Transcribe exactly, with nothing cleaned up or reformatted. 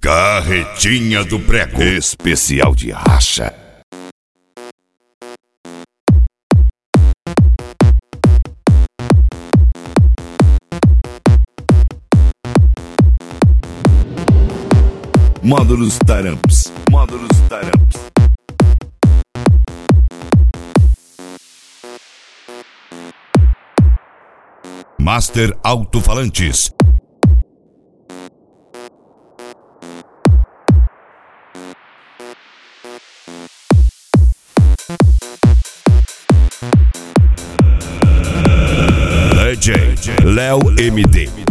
Carretinha do Prego. Especial de racha. Módulos Taramps. Módulos Taramps. Master Alto-Falantes. D J Léo M D.